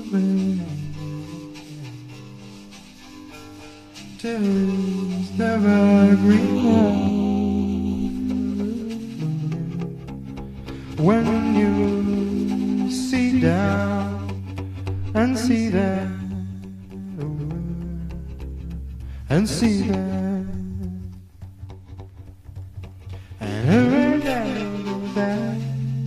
Tis never greener when you see down and see that and see that and every day that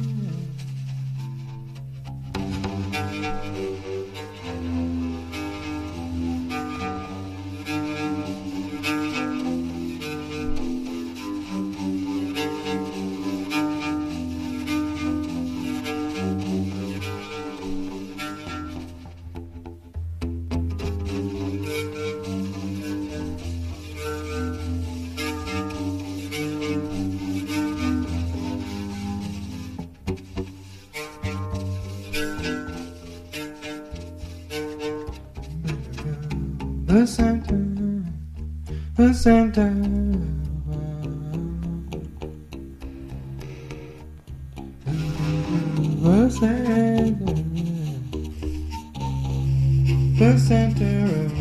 the center, the center, the center, the center of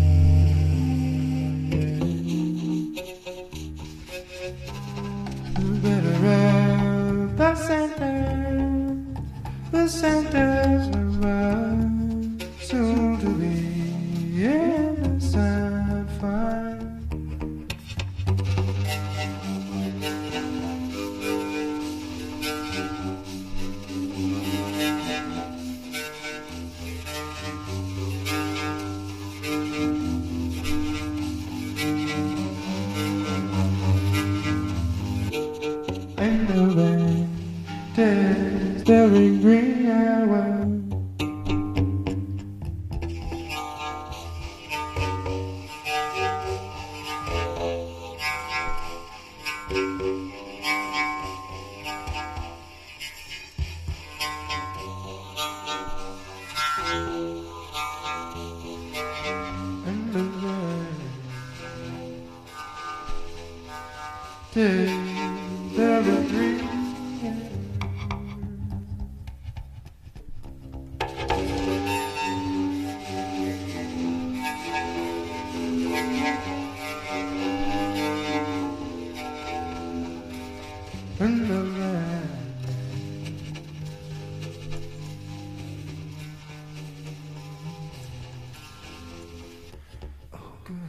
better of the center of soon to be innocent fine. And the wind is staring green hour. And the wind is staring green. And the land oh good.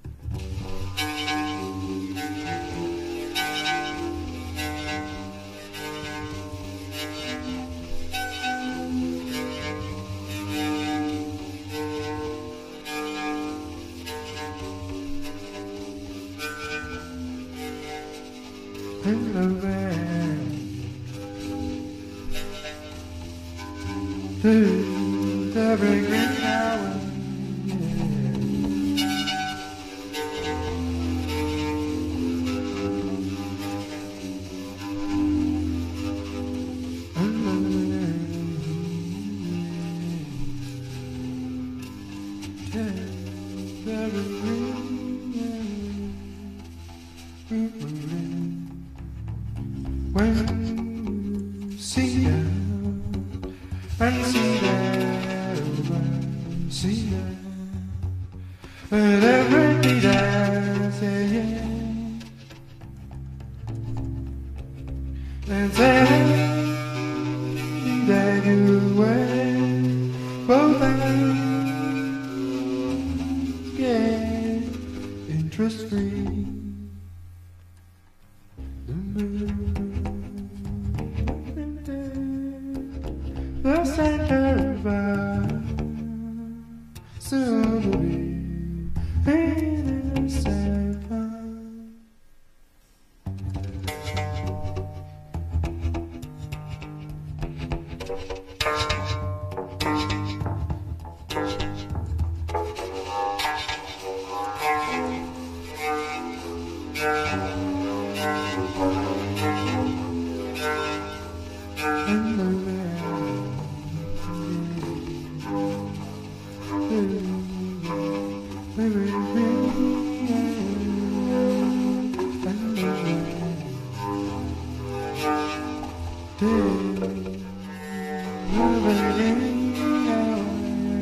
And the land to every green hour. And the land to every green when you see that and see that and see that and every day that say yeah and say that you wear both hands get interest free. The center of our soon to be innocent fun. And the land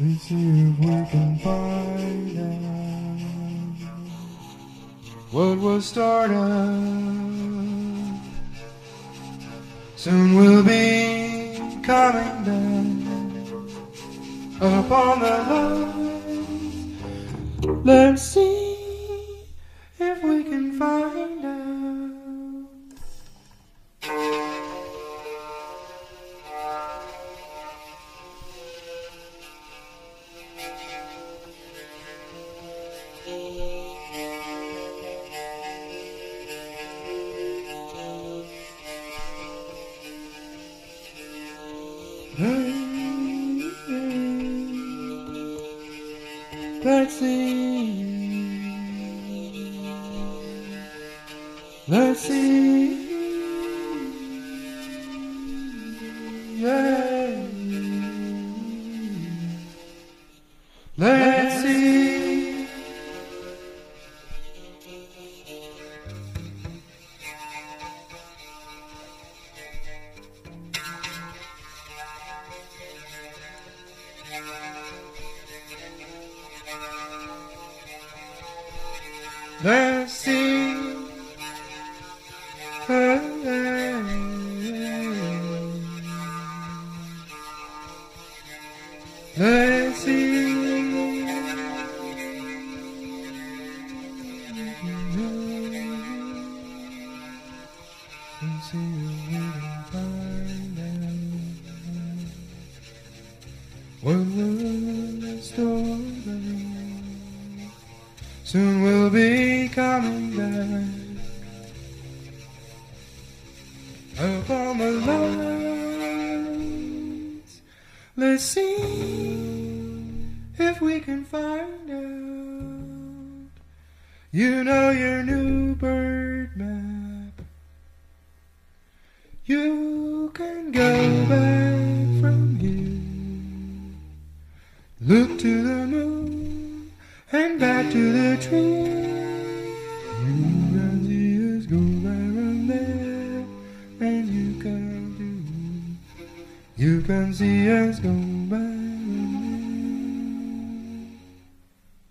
Let's see if we can find out what was started. Soon we'll be coming down upon the line. Let's see if we can find out. Let's see. Let's see. Yeah. Let's see. Let's see. Let's see. Let's see if we can find out what was stolen. Soon we'll be coming back upon the lines. Let's see if we can find out. You know your new bird map. You can go back from here. Look to the moon and back to the tree. You can see us go right from there, and you can see us go back.